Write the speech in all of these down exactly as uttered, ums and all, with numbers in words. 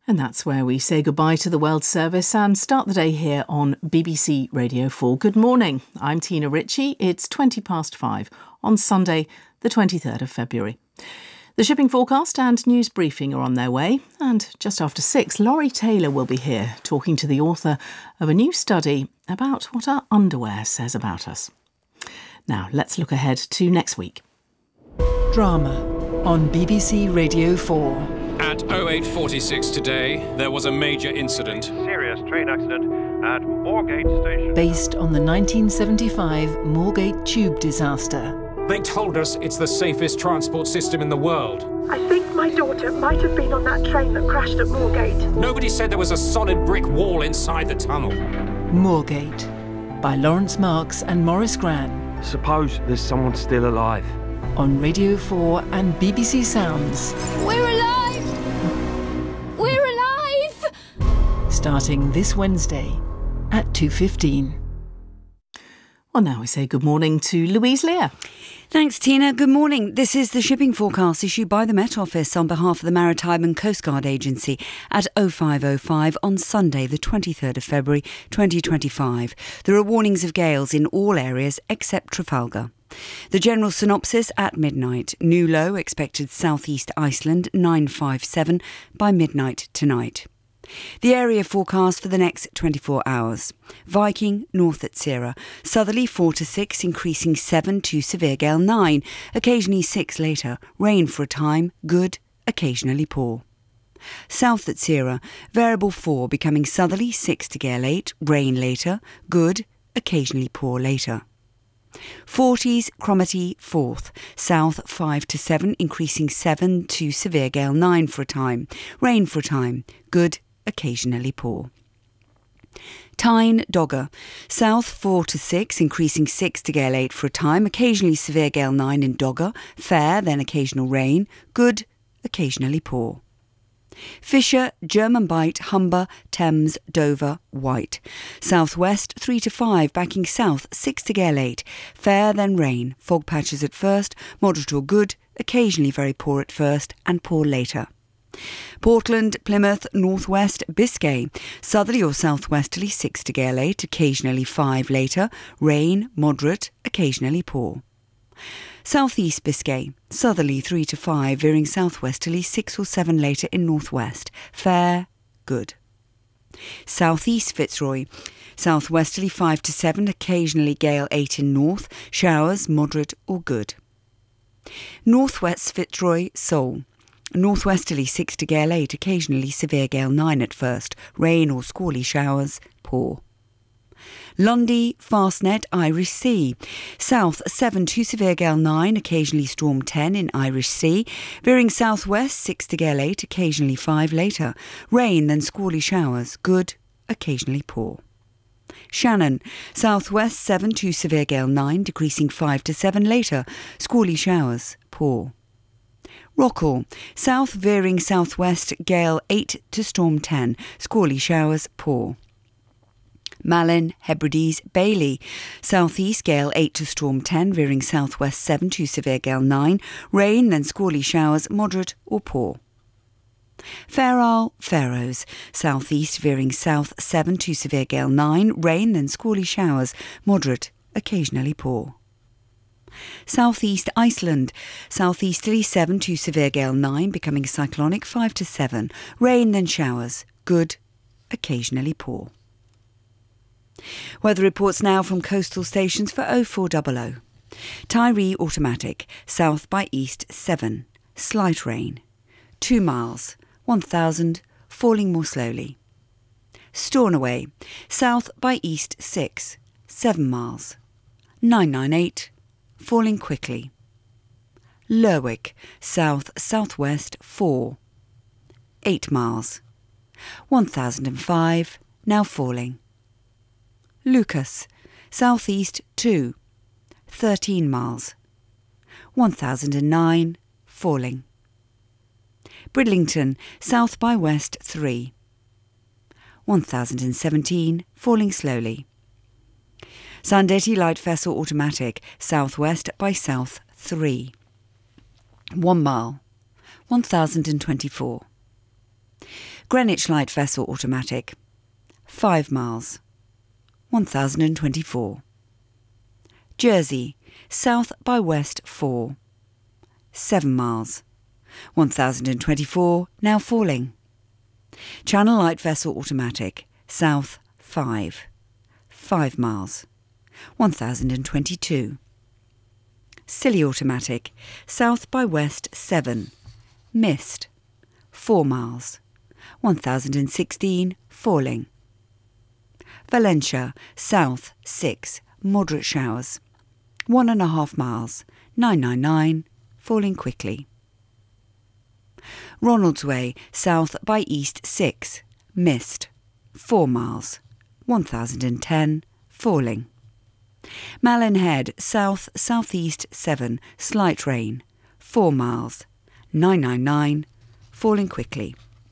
And that's where we say goodbye to the World Service and start the day here on B B C Radio four. Good morning, I'm Tina Ritchie. It's twenty past five on Sunday, the twenty-third of February. The shipping forecast and news briefing are on their way. And just after six, Laurie Taylor will be here talking to the author of a new study about what our underwear says about us. Now, let's look ahead to next week. Drama on B B C Radio four. At oh eight forty-six today, there was a major incident. Serious train accident at Moorgate Station. Based on the nineteen seventy-five Moorgate tube disaster. They told us it's the safest transport system in the world. I think my daughter might have been on that train that crashed at Moorgate. Nobody said there was a solid brick wall inside the tunnel. Moorgate, by Lawrence Marks and Maurice Gran. Suppose there's someone still alive. On Radio four and B B C Sounds. We're alive! We're alive! Starting this Wednesday at two fifteen. Well, now we say good morning to Louise Lear. Thanks, Tina. Good morning. This is the shipping forecast issued by the Met Office on behalf of the Maritime and Coast Guard Agency at oh five oh five on Sunday, the twenty-third of February twenty twenty-five. There are warnings of gales in all areas except Trafalgar. The general synopsis at midnight. New low expected southeast Iceland nine five seven by midnight tonight. The area forecast for the next twenty-four hours. Viking, north at Sierra. Southerly four to six, increasing seven to severe gale nine. Occasionally six later. Rain for a time, good, occasionally poor. South at Sierra. Variable four, becoming southerly six to gale eight. Rain later, good, occasionally poor later. Forties, Cromarty, fourth. South five to seven, increasing seven to severe gale nine for a time. Rain for a time, good, occasionally poor. Tyne, Dogger. South four to six, increasing six to gale eight for a time, occasionally severe gale nine in Dogger, fair, then occasional rain, good, occasionally poor. Fisher, German Bight, Humber, Thames, Dover, White. Southwest three to five, backing south six to gale eight, fair, then rain, fog patches at first, moderate or good, occasionally very poor at first and poor later. Portland, Plymouth, northwest, Biscay. Southerly or southwesterly six to gale eight, occasionally five later. Rain, moderate, occasionally poor. Southeast Biscay. Southerly three to five, veering southwesterly six or seven later in northwest. Fair, good. Southeast Fitzroy. Southwesterly five to seven, occasionally gale eight in north. Showers, moderate or good. Northwest Fitzroy, Seoul. Northwesterly six to gale eight, occasionally severe gale nine at first. Rain or squally showers, poor. Lundy, Fastnet, Irish Sea. South seven to severe gale nine, occasionally storm ten in Irish Sea. Veering southwest six to gale eight, occasionally five later. Rain, then squally showers, good, occasionally poor. Shannon, southwest seven to severe gale nine, decreasing five to seven later. Squally showers, poor. Rockall, south veering southwest, gale eight to storm ten, squally showers, poor. Malin, Hebrides, Bailey, southeast gale eight to storm ten, veering southwest seven to severe gale nine, rain, then squally showers, moderate or poor. Fair Isle, Faroes, southeast veering south seven to severe gale nine, rain, then squally showers, moderate, occasionally poor. Southeast Iceland, southeasterly seven to severe gale nine, becoming cyclonic five to seven, rain then showers, good, occasionally poor. Weather reports now from coastal stations for oh four hundred. Tyree automatic, south by east seven, slight rain. two miles, one thousand, falling more slowly. Stornoway, south by east six, seven miles. nine nine eight, falling quickly. Lerwick, south-southwest four, eight miles. one thousand five, now falling. Lucas, southeast two, thirteen miles. one thousand nine, falling. Bridlington, south by west three. one thousand seventeen, falling slowly. Sandetti light vessel automatic, southwest by south three. One mile, one thousand twenty-four. Greenwich Light Vessel Automatic, five miles, one thousand twenty-four. Jersey, south by west four, seven miles, one thousand twenty-four, now falling. Channel Light Vessel Automatic, south five, five miles, one thousand twenty-two. Scilly Automatic, south by west seven, mist, four miles, one thousand sixteen, falling. Valentia, south six, moderate showers, one and a half miles, nine nine nine, falling quickly. Ronaldsway, south by east six, mist, four miles, one thousand ten, falling. Malin Head, south southeast seven, slight rain, four miles, nine nine nine, falling quickly.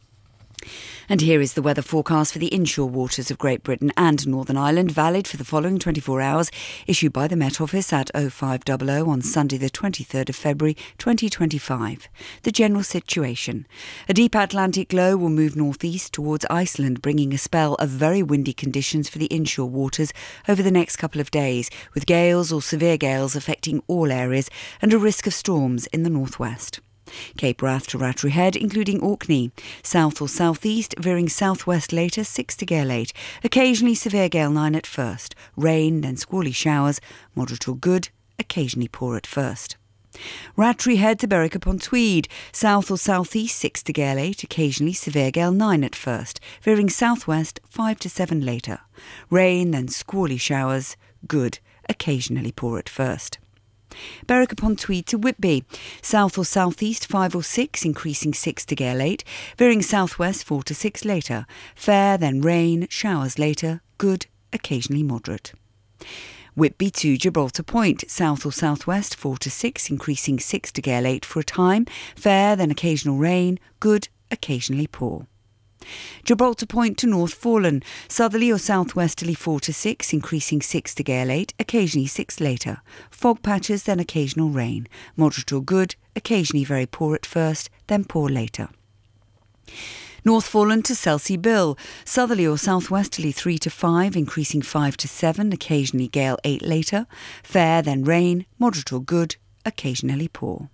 And here is the weather forecast for the inshore waters of Great Britain and Northern Ireland, valid for the following twenty-four hours, issued by the Met Office at oh five hundred on Sunday the twenty-third of February twenty twenty-five. The general situation. A deep Atlantic low will move northeast towards Iceland, bringing a spell of very windy conditions for the inshore waters over the next couple of days, with gales or severe gales affecting all areas and a risk of storms in the northwest. Cape Wrath to Rattray Head, including Orkney. South or southeast, veering southwest later, six to gale eight. Occasionally severe gale nine at first. Rain, then squally showers, moderate or good, occasionally poor at first. Rattray Head to Berwick upon Tweed. South or southeast, six to gale eight. Occasionally severe gale nine at first. Veering southwest, five to seven later. Rain, then squally showers, good, occasionally poor at first. Berwick upon Tweed to Whitby. South or southeast five or six, increasing six to gale eight. Veering southwest four to six later. Fair, then rain, showers later, good, occasionally moderate. Whitby to Gibraltar Point. South or southwest four to six, increasing six to gale eight for a time. Fair, then occasional rain, good, occasionally poor. Gibraltar Point to North Foreland. Southerly or southwesterly four to six, increasing six to gale eight, occasionally six later. Fog patches, then occasional rain. Moderate or good, occasionally very poor at first, then poor later. North Foreland to Selsey Bill. Southerly or southwesterly three to five, increasing five to seven, occasionally gale eight later. Fair, then rain, moderate or good, occasionally poor.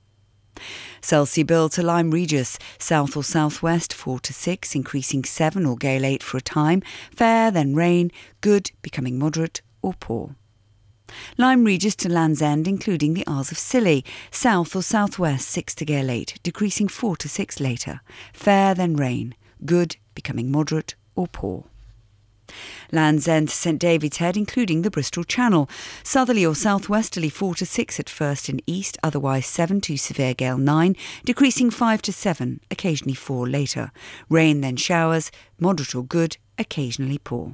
Selsey Bill to Lyme Regis. South or southwest four to six, increasing seven or gale eight for a time. Fair, then rain, good, becoming moderate or poor. Lyme Regis to Land's End, including the Isles of Scilly. South or southwest six to gale eight, decreasing four to six later. Fair, then rain, good, becoming moderate or poor. Land's End to St David's Head, including the Bristol Channel. Southerly or southwesterly four to six at first and east, otherwise seven to severe gale nine, decreasing five to seven, occasionally four later. Rain, then showers, moderate or good, occasionally poor.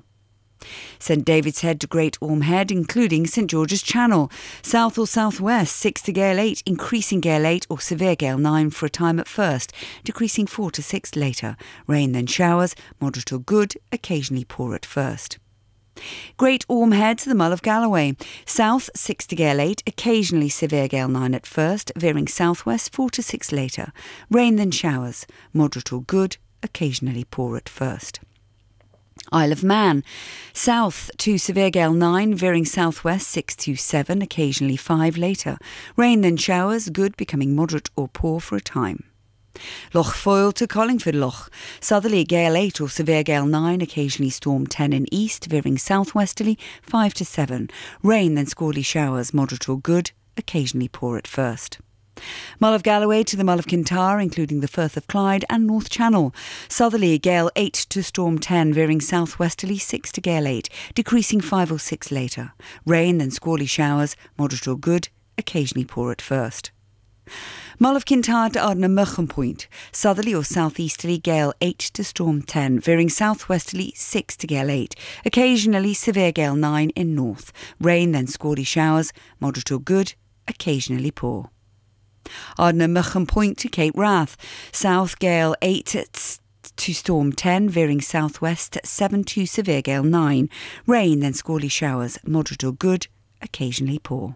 St David's Head to Great Orme Head, including St George's Channel. South or southwest six to gale eight, increasing gale eight or severe gale nine for a time at first, decreasing four to six later. Rain, then showers, moderate or good, occasionally poor at first. Great Orme Head to the Mull of Galloway. South six to gale eight, occasionally severe gale nine at first, veering southwest four to six later. Rain, then showers, moderate or good, occasionally poor at first. Isle of Man. South to severe gale nine, veering southwest six to seven, occasionally five later. Rain, then showers, good, becoming moderate or poor for a time. Loch Foyle to Collingford Loch. Southerly gale eight or severe gale nine, occasionally storm ten in east, veering southwesterly five to seven. Rain, then squally showers, moderate or good, occasionally poor at first. Mull of Galloway to the Mull of Kintyre, including the Firth of Clyde and North Channel. Southerly gale eight to storm ten, veering southwesterly six to gale eight, decreasing five or six later. Rain, then squally showers, moderate or good, occasionally poor at first. Mull of Kintyre to Ardnamurchan Point. Southerly or southeasterly gale eight to storm ten, veering southwesterly six to gale eight, occasionally severe gale nine in north. Rain, then squally showers, moderate or good, occasionally poor. Ardnamurchan Point to Cape Wrath. South gale eight to storm ten, veering southwest seven to severe gale nine. Rain, then squally showers, moderate or good, occasionally poor.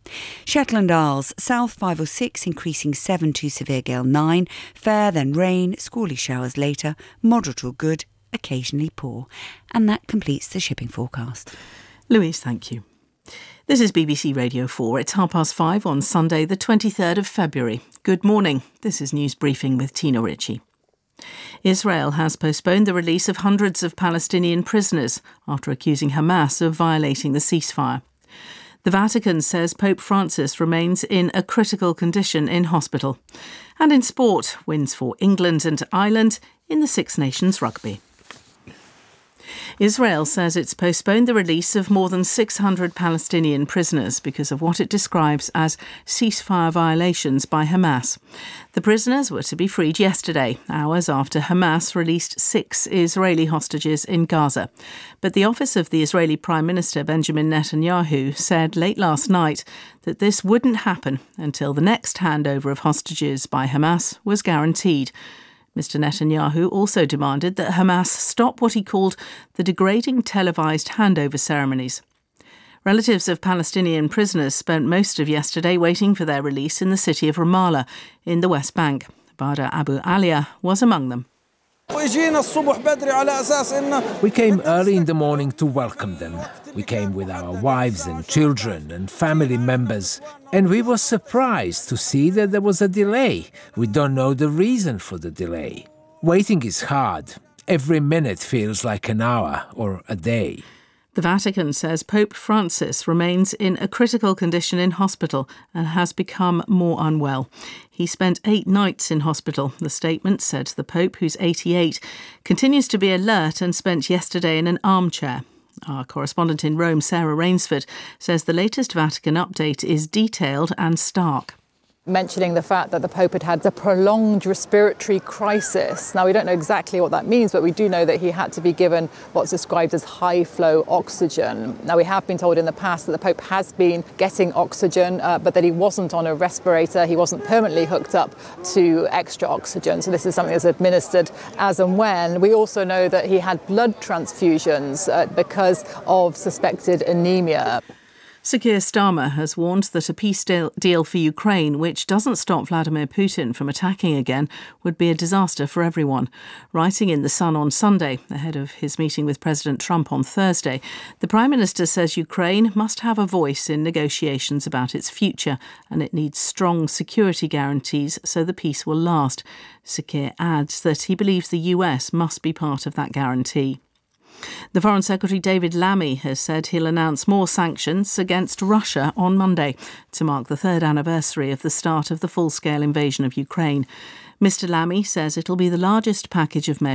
Shetland Isles, south five or six, increasing seven to severe gale nine. Fair, then rain, squally showers later, moderate or good, occasionally poor. And that completes the shipping forecast. Louise, thank you. This is B B C Radio four. It's half past five on Sunday, the twenty-third of February. Good morning. This is News Briefing with Tina Ritchie. Israel has postponed the release of hundreds of Palestinian prisoners after accusing Hamas of violating the ceasefire. The Vatican says Pope Francis remains in a critical condition in hospital. And in sport, wins for England and Ireland in the Six Nations rugby. Israel says it's postponed the release of more than six hundred Palestinian prisoners because of what it describes as ceasefire violations by Hamas. The prisoners were to be freed yesterday, hours after Hamas released six Israeli hostages in Gaza. But the office of the Israeli Prime Minister Benjamin Netanyahu said late last night that this wouldn't happen until the next handover of hostages by Hamas was guaranteed. Mister Netanyahu also demanded that Hamas stop what he called the degrading televised handover ceremonies. Relatives of Palestinian prisoners spent most of yesterday waiting for their release in the city of Ramallah in the West Bank. Bada Abu Alia was among them. We came early in the morning to welcome them. We came with our wives and children and family members, and we were surprised to see that there was a delay. We don't know the reason for the delay. Waiting is hard. Every minute feels like an hour or a day. The Vatican says Pope Francis remains in a critical condition in hospital and has become more unwell. He spent eight nights in hospital. The statement said the Pope, who's eighty-eight, continues to be alert and spent yesterday in an armchair. Our correspondent in Rome, Sarah Rainsford, says the latest Vatican update is detailed and stark. Mentioning the fact that the Pope had had a prolonged respiratory crisis. Now, we don't know exactly what that means, but we do know that he had to be given what's described as high-flow oxygen. Now, we have been told in the past that the Pope has been getting oxygen, uh, but that he wasn't on a respirator. He wasn't permanently hooked up to extra oxygen. So this is something that's administered as and when. We also know that he had blood transfusions uh, because of suspected anemia. Sir Keir Starmer has warned that a peace deal for Ukraine, which doesn't stop Vladimir Putin from attacking again, would be a disaster for everyone. Writing in The Sun on Sunday, ahead of his meeting with President Trump on Thursday, the Prime Minister says Ukraine must have a voice in negotiations about its future, and it needs strong security guarantees so the peace will last. Sir Keir adds that he believes the U S must be part of that guarantee. The Foreign Secretary David Lammy has said he'll announce more sanctions against Russia on Monday to mark the third anniversary of the start of the full-scale invasion of Ukraine. Mister Lammy says it'll be the largest package of measures